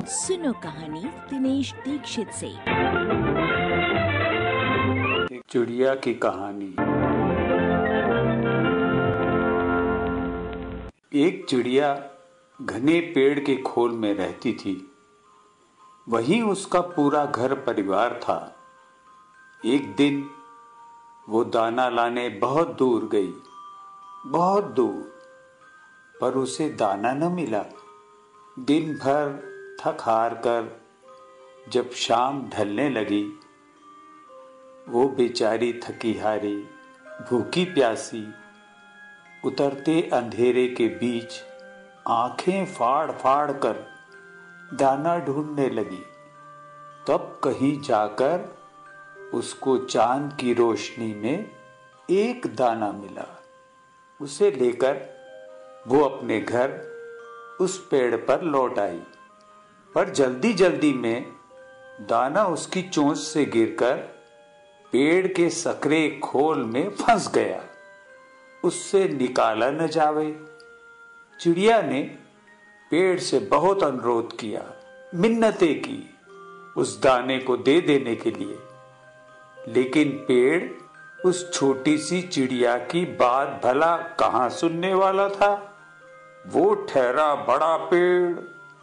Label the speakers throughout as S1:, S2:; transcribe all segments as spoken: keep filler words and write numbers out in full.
S1: सुनो कहानी दिनेश दीक्षित से।
S2: एक चिड़िया की कहानी। एक चिड़िया घने पेड़ के खोल में रहती थी। वहीं उसका पूरा घर परिवार था। एक दिन वो दाना लाने बहुत दूर गई, बहुत दूर, पर उसे दाना न मिला। दिन भर थक हार कर जब शाम ढलने लगी, वो बेचारी थकी हारी, भूखी प्यासी, उतरते अंधेरे के बीच आंखें फाड़ फाड़ कर दाना ढूंढने लगी। तब कहीं जाकर उसको चांद की रोशनी में एक दाना मिला। उसे लेकर वो अपने घर उस पेड़ पर लौट आई, पर जल्दी जल्दी में दाना उसकी चोंच से गिरकर पेड़ के सकरे खोल में फंस गया। उससे निकाला न जावे। चिड़िया ने पेड़ से बहुत अनुरोध किया, मिन्नतें की उस दाने को दे देने के लिए, लेकिन पेड़ उस छोटी सी चिड़िया की बात भला कहां सुनने वाला था। वो ठहरा बड़ा पेड़।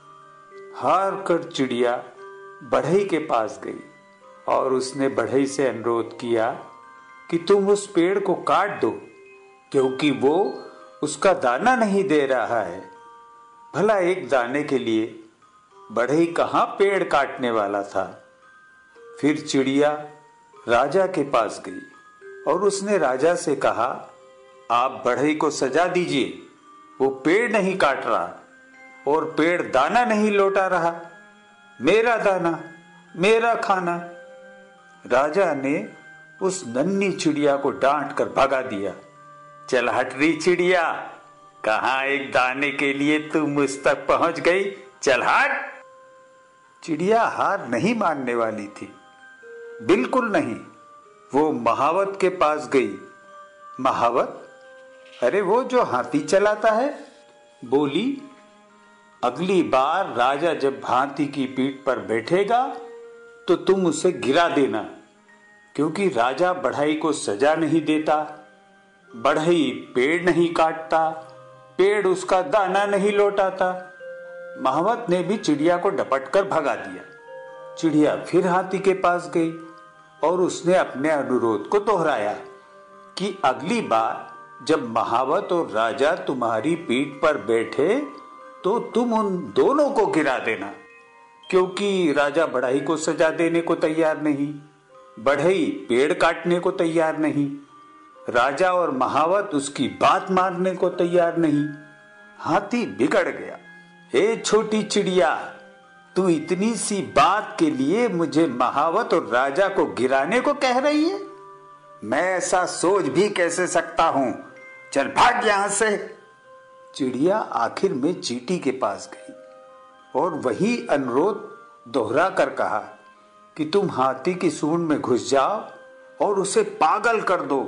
S2: हार कर चिड़िया बढ़ई के पास गई और उसने बढ़ई से अनुरोध किया कि तुम उस पेड़ को काट दो, क्योंकि वो उसका दाना नहीं दे रहा है। भला एक दाने के लिए बढ़ई कहां पेड़ काटने वाला था। फिर चिड़िया राजा के पास गई और उसने राजा से कहा, आप बढ़ई को सजा दीजिए, वो पेड़ नहीं काट रहा और पेड़ दाना नहीं लौटा रहा। मेरा दाना, मेरा खाना। राजा ने उस नन्ही चिड़िया को डांट कर भगा दिया। चल हट रही चिड़िया, कहां एक दाने के लिए तू मुझ तक पहुंच गई, चल हट। चिड़िया हार नहीं मानने वाली थी, बिल्कुल नहीं। वो महावत के पास गई। महावत, अरे वो जो हाथी चलाता है, बोली, अगली बार राजा जब हाथी की पीठ पर बैठेगा तो तुम उसे गिरा देना, क्योंकि राजा बढ़ई को सजा नहीं देता, बढ़ई पेड़ नहीं काटता, पेड़ उसका दाना नहीं लौटाता। महावत ने भी चिड़िया को डपट कर भगा दिया। चिड़िया फिर हाथी के पास गई और उसने अपने अनुरोध को दोहराया कि अगली बार जब महावत और राजा तुम्हारी पीठ पर बैठे तो तुम उन दोनों को गिरा देना, क्योंकि राजा बढ़ई को सजा देने को तैयार नहीं, बढ़ई पेड़ काटने को तैयार नहीं, राजा और महावत उसकी बात मानने को तैयार नहीं। हाथी बिगड़ गया। हे छोटी चिड़िया, तू इतनी सी बात के लिए मुझे महावत और राजा को गिराने को कह रही है? मैं ऐसा सोच भी कैसे सकता हूं? चल भाग यहां से। चिड़िया आखिर में चींटी के पास गई और वही अनुरोध दोहरा कर कहा कि तुम हाथी की सूंड में घुस जाओ और उसे पागल कर दो।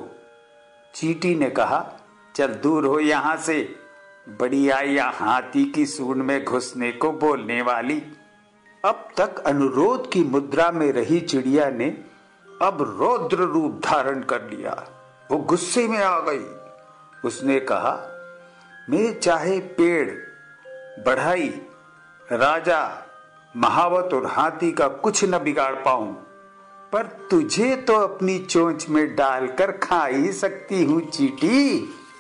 S2: चींटी ने कहा, चल दूर हो यहां से, बड़ी आई या हाथी की सूंड में घुसने को बोलने वाली। अब तक अनुरोध की मुद्रा में रही चिड़िया ने अब रौद्र रूप धारण कर लिया। वो गुस्से में आ गई। उसने कहा, मैं चाहे पेड़, बढ़ई, राजा, महावत और हाथी का कुछ न बिगाड़ पाऊं, पर तुझे तो अपनी चोंच में डालकर खा ही सकती हूं चींटी।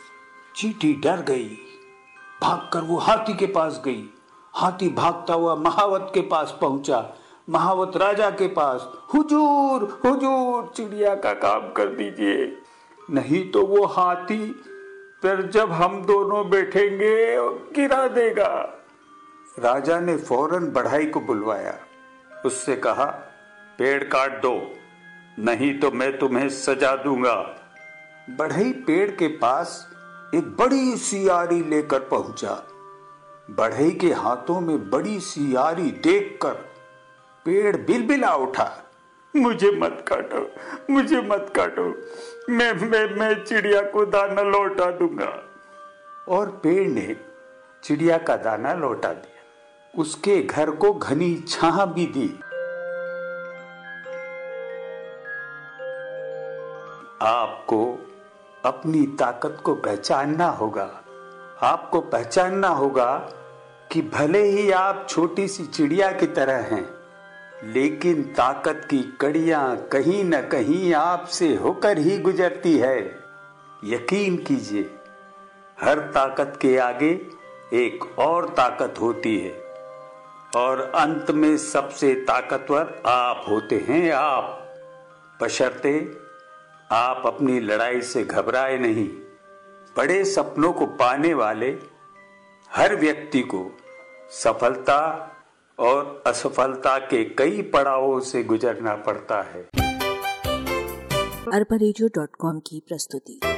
S2: चींटी डर गई। भागकर वो हाथी के पास गई। हाथी भागता हुआ महावत के पास पहुंचा। महावत राजा के पास, हुजूर हुजूर, चिड़िया का काम कर दीजिए, नहीं तो वो हाथी फिर जब हम दोनों बैठेंगे गिरा देगा। राजा ने फौरन बढ़ई को बुलवाया। उससे कहा, पेड़ काट दो, नहीं तो मैं तुम्हें सजा दूंगा। बढ़ई पेड़ के पास एक बड़ी सी आरी लेकर पहुंचा। बढ़ई के हाथों में बड़ी सी आरी देखकर पेड़ बिलबिला उठा। मुझे मत काटो, मुझे मत काटो, मैं मैं मैं चिड़िया को दाना लौटा दूंगा। और पेड़ ने चिड़िया का दाना लौटा दिया। उसके घर को घनी छाह भी दी। आपको अपनी ताकत को पहचानना होगा। आपको पहचानना होगा कि भले ही आप छोटी सी चिड़िया की तरह हैं, लेकिन ताकत की कड़ियां कहीं न कहीं आपसे होकर ही गुजरती है। यकीन कीजिए, हर ताकत के आगे एक और ताकत होती है और अंत में सबसे ताकतवर आप होते हैं। आप, बशर्ते आप अपनी लड़ाई से घबराए नहीं। बड़े सपनों को पाने वाले हर व्यक्ति को सफलता और असफलता के कई पड़ावों से गुजरना पड़ता है।
S1: अरबा रेडियो डॉट कॉम की प्रस्तुति।